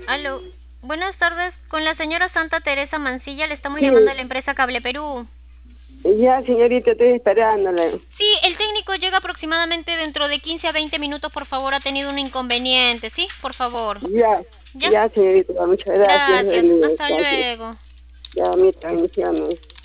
Aló, buenas tardes. Con la señora Santa Teresa Mancilla le estamos Sí, llamando a la empresa Cable Perú. ya señorita, estoy esperándole. Sí, el técnico llega aproximadamente dentro de 15 a 20 minutos, por favor, ha tenido un inconveniente, ¿sí? Por favor. Ya, ¿Ya? ya señorita, muchas gracias. Gracias. Buen día, Hasta gracias. luego. Ya, mi transmisión.